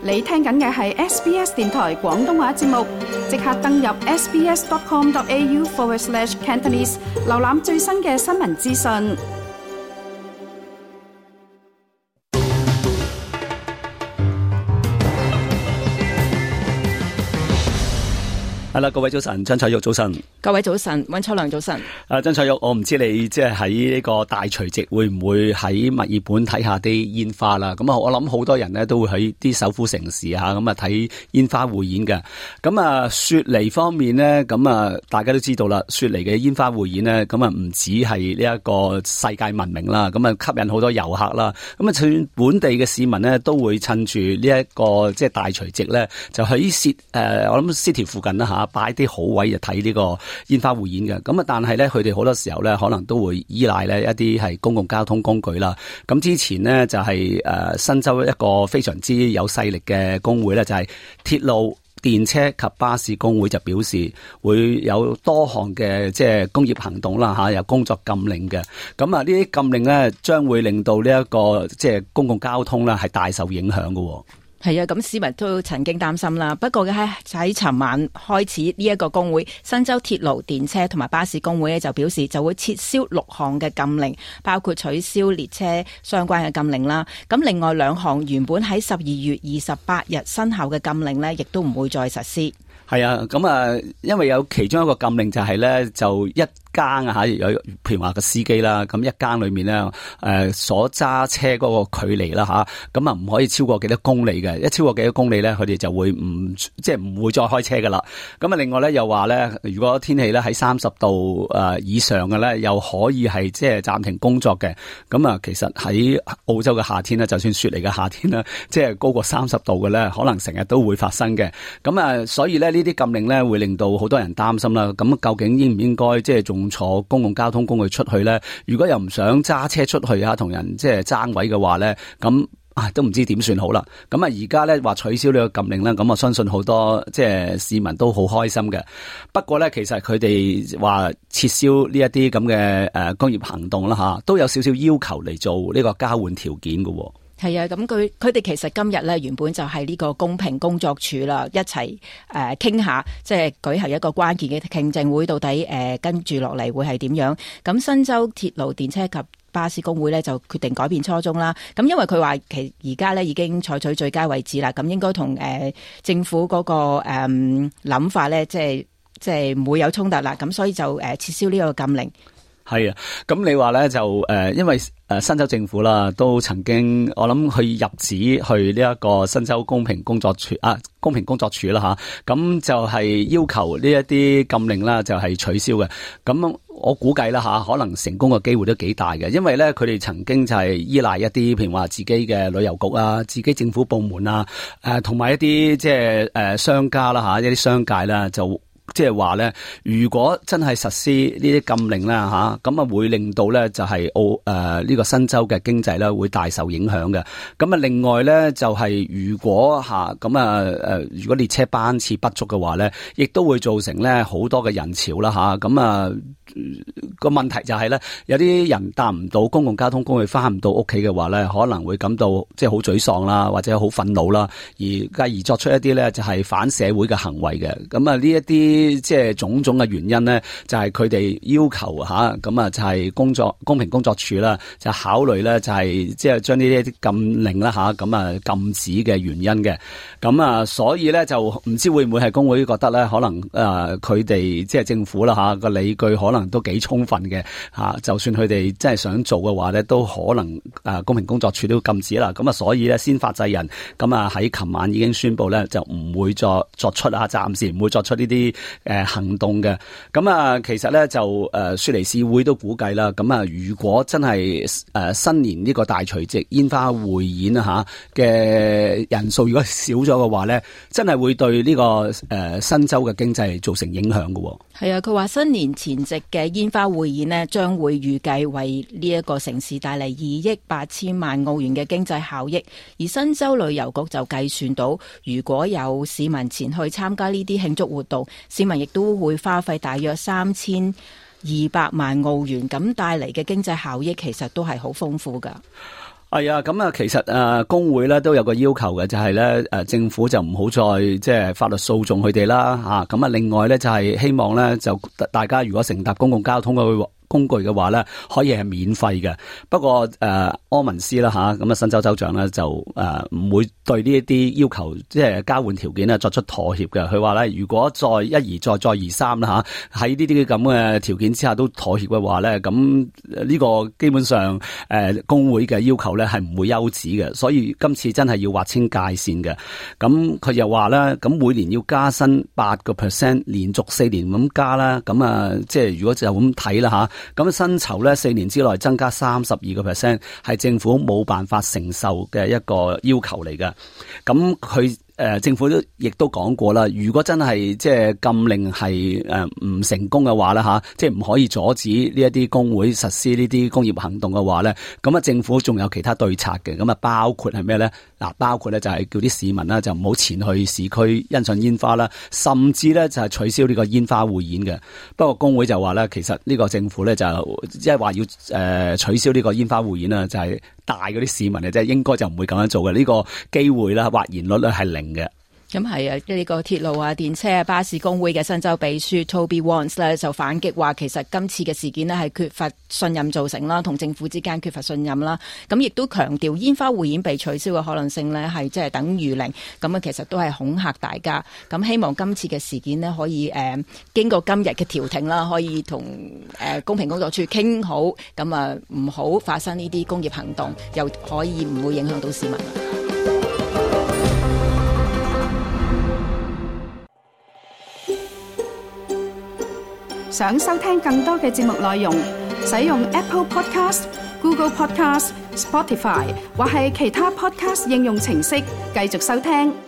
你聽緊嘅係 SBS 電台廣東話節目，即刻登入 sbs.com.au/Cantonese 瀏覽最新嘅新聞資訊。 係啦，各位早晨，張彩玉早晨， 各位早晨，溫秋良早晨。 張彩玉，我唔知你即係喺呢個大除夕會唔會喺墨爾本睇下啲煙花啦？咁啊，我諗好多人咧都會喺啲首府城市吓咁啊睇煙花匯演嘅。咁啊，雪梨方面咧，咁啊大家都知道啦，雪梨嘅煙花匯演咧，咁啊唔止係呢一個世界聞名啦，咁啊吸引好多遊客啦。咁啊，趁本地嘅市民咧都會趁住呢一個即係大除夕咧，就喺我諗 City 附近啦吓。擺啲好位就睇呢個煙花匯演嘅，咁啊，但係咧佢哋好多時候咧，可能都會依賴咧一啲係公共交通工具啦。咁之前呢，就係新州一個非常之有勢力嘅工會咧，就係鐵路電車及巴士工會就表示會有多項嘅即係工業行動啦吓，有工作禁令嘅。咁啊，呢啲禁令咧將會令到呢一個即係公共交通咧係大受影響嘅。 係啊，咁市民都曾經擔心啦。不過喺尋晚開始呢一個工會，新州鐵路電車同埋巴士工會咧就表示就會撤銷6項嘅禁令，包括取消列車相關嘅禁令啦。咁另外2項原本喺12月28日生效嘅禁令呢，亦都唔會再實施。 係啊，咁啊，因為有其中一個禁令就係咧，就一間啊吓，有譬如話個司機啦，咁一間裏面咧，所揸車嗰個距離啦吓，咁啊唔可以超過幾多公里嘅，一超過幾多公里咧，佢哋就會唔會再開車噶啦。咁啊，另外咧又話咧，如果天氣咧喺30度以上嘅咧，又可以係即係暫停工作嘅。咁啊，其實喺澳洲嘅夏天咧，就算雪梨嘅夏天咧，即係高過30度嘅咧，可能成日都會發生嘅。咁啊，所以咧呢啲禁令咧會令到好多人擔心啦。咁究竟應唔應該即係仲坐公共交通工具出去咧？如果又唔想揸車出去啊，同人即係爭位嘅話咧，咁都唔知點算好啦。咁啊，而家咧話取消呢個禁令咧，咁我相信好多即係市民都好開心嘅。不過咧，其實佢哋話撤銷呢一啲咁嘅工業行動啦吓，都有少少要求嚟做呢個交換條件嘅。 係啊，咁佢哋其實今日咧原本就係呢個公平工作處啦，一齊傾下，即係舉行一個關鍵嘅聽證會，到底跟住落嚟會係點樣？咁新州鐵路電車及巴士工會咧就決定改變初衷啦。咁因為佢話其而家咧已經採取最佳位置啦，咁應該同政府嗰個諗法咧，即係唔會有衝突啦。咁所以就撤銷呢個禁令。 係啊，咁你話咧就因為新州政府啦，都曾經我諗去入紙去呢一個新州公平工作處啦吓，咁就係要求呢一啲禁令啦，就係取消嘅。咁我估計啦吓，可能成功嘅機會都幾大嘅，因為咧佢哋曾經就係依賴一啲譬如話自己嘅旅遊局啊、自己政府部門啊，同埋一啲即係商家啦吓，一啲商界啦就。即係話咧，如果真係實施呢啲禁令啦吓，咁啊會令到咧就係呢個新州嘅經濟咧會大受影響嘅。咁啊另外咧就係如果如果列車班次不足嘅話咧，亦都會造成咧好多嘅人潮啦吓。咁啊個問題就係咧，有啲人搭唔到公共交通工具翻唔到屋企嘅話咧，可能會感到即係好沮喪啦，或者好憤怒啦，繼而作出一啲咧就係反社會嘅行為嘅。咁啊呢一啲。即係種種嘅原因咧，就係佢哋要求吓，咁啊就係公平工作處啦，就考慮咧就係即係將呢啲禁令啦吓，咁啊禁止嘅原因嘅。咁啊，所以咧就唔知會唔會係工會覺得咧，可能佢哋即係政府啦吓個理據可能都幾充分嘅吓，就算佢哋真係想做嘅話咧，都可能公平工作處都禁止啦。咁啊，所以咧先發制人，咁啊喺琴晚已經宣布咧就唔會再作出暫時唔會作出呢啲行動嘅。咁啊，其實咧就雪梨市會都估計啦。咁啊，如果真係新年呢個大除夕煙花匯演啊吓嘅人數如果少咗嘅話咧，真係會對呢個新州嘅經濟造成影響嘅。 係啊，佢話新年前夕嘅煙花匯演呢，將會預計為呢一個城市帶嚟2億8千萬澳元嘅經濟效益。而新州旅遊局就計算到，如果有市民前去參加呢啲慶祝活動，市民亦都會花費大約3200萬澳元，咁帶嚟嘅經濟效益其實都係好豐富噶。 係啊，咁啊，其實工會咧都有個要求嘅，就係咧政府就唔好再即係法律訴訟佢哋啦嚇。咁啊，另外咧就係希望咧就大家如果乘搭公共交通嘅工具嘅話咧，可以係免費嘅。不過柯文斯啦嚇，咁啊新州州長咧就唔會對呢一啲要求即係交換條件咧作出妥協嘅。佢話咧，如果再一而再再而三啦嚇，喺呢啲咁嘅條件之下都妥協嘅話咧，咁呢個基本上工會嘅要求咧係唔會休止嘅。所以今次真係要劃清界線嘅。咁佢又話咧，咁每年要加薪8%，連續4年咁加啦。咁啊，即係如果就咁睇啦嚇。咁薪酬咧4年之內增加32%，係政府冇辦法承受嘅一個要求嚟嘅。咁佢政府亦都講過啦，如果真係即係禁令係唔成功嘅話咧嚇，即係唔可以阻止呢一啲工會實施呢啲工業行動嘅話咧，咁啊政府仲有其他對策嘅。咁啊包括係咩咧？嗱，包括咧就係叫啲市民啦，就唔好前去市區欣賞煙花啦，甚至咧就係取消呢個煙花匯演嘅。不過工會就話咧，其實呢個政府咧就即係話要取消呢個煙花匯演啦，就係大嗰啲市民啊，即係應該就唔會咁樣做嘅。呢個機會啦，或然率咧係零嘅。 咁係啊，呢個鐵路啊、電車啊、巴士工會嘅新州秘書 Toby Wants 咧就反擊話，其實今次嘅事件呢係缺乏信任造成啦，同政府之間缺乏信任啦。咁亦都強調煙花匯演被取消嘅可能性呢係即係等於零。咁啊，其實都係恐嚇大家。咁希望今次嘅事件呢可以經過今日嘅調停啦，可以同公平工作處傾好，咁啊唔好發生呢啲工業行動，又可以唔會影響到市民。 想收聽更多嘅節目內容，使用 Apple Podcast、Google Podcast、Spotify 或係其他 Podcast 應用程式繼續收聽。